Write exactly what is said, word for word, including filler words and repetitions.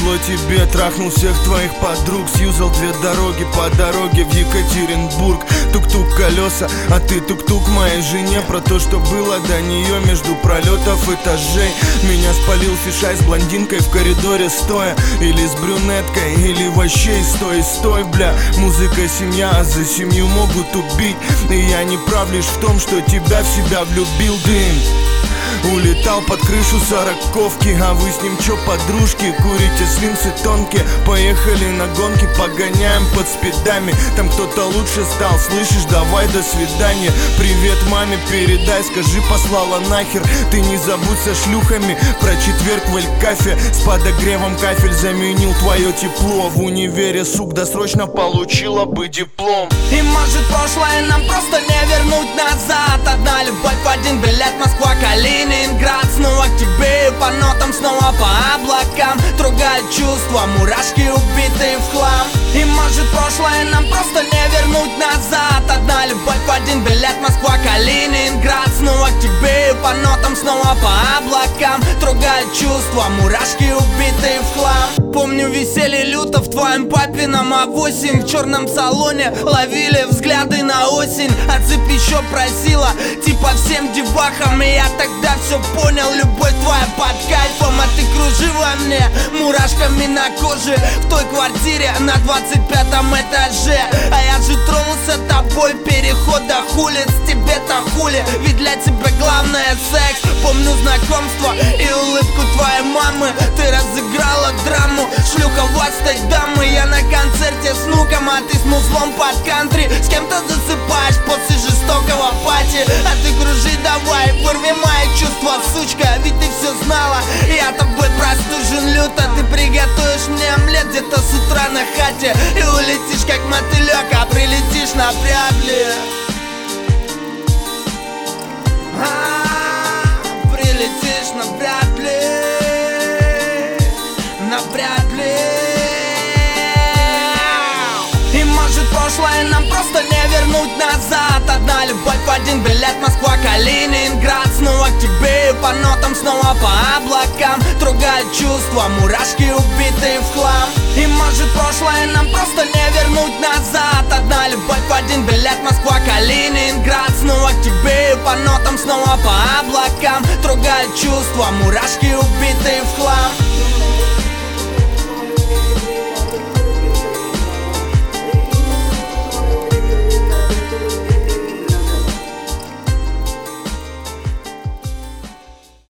повезло тебе, трахнул всех твоих подруг, сьюзал две дороги по дороге в Екатеринбург. Тук-тук колеса, а ты тук-тук моей жене. Про то, что было до нее между пролетов этажей. Меня спалил фишай с блондинкой в коридоре стоя, или с брюнеткой, или вообще стой, стой, бля. Музыка семья, а за семью могут убить. И я не прав лишь в том, что тебя в себя влюбил. Дым улетал под крышу сороковки, а вы с ним чё, подружки? Курите слимсы тонкие, поехали на гонки, погоняем под спидами. Там кто-то лучше стал, слышишь, давай до свидания. Привет маме передай, скажи послала нахер. Ты не забудь со шлюхами про четверг в Эль-Кафе. С подогревом кафель заменил твое тепло. В универе, сук, досрочно получила бы диплом. И может прошлое нам просто не вернуть назад. Одна любовь, один билет, Москва, Калининград. Снова к тебе по нотам, снова по облакам. Трогают чувства, мурашки убитые в хлам. И может прошлое нам просто не вернуть назад. Одна любовь, один билет, Москва, Калининград. Снова к тебе по нотам, снова по облакам. Трогают чувства, мурашки убитые в хлам. Помню веселье люто в твоем папином а восемь. В черном салоне ловили взгляды на осень. А цып еще просила, типа всем девахам. И я тогда все понял, любовь твоя под кайфом. А ты кружи во мне мурашками на коже в той квартире на двадцать пятом этаже. А я же тронулся тобой, переходах улиц. Тебе-то хули, ведь для тебя главное секс. Помню знакомство и улыбку твоей мамы. Ты разыграла драму, шлюховастой дамы. Я на концерте с внуком, а ты с музлом под кантри. С кем-то засыпаешь после жестокого пати. А ты кружи давай, вырви мои чувства, сучка. Ведь ты все знала, я тобой простужен люто. Ты приготовишь мне омлет где-то с утра на хате. И улетишь как мотылек, а прилетишь навряд ли. А, прилетишь навряд ли. Навряд ли. И может прошлое нам просто не вернуть назад. Одна любовь, один билет, Москва, Калининград. Снова к тебе по нотам, снова по облакам. Трогают чувства, мурашки убитые в хлам. И может прошлое нам просто не вернуть назад. Одна любовь, один билет, Москва, Калининград. Снова к тебе по нотам, снова по облакам. Трогают чувства, мурашки убитые в хлам.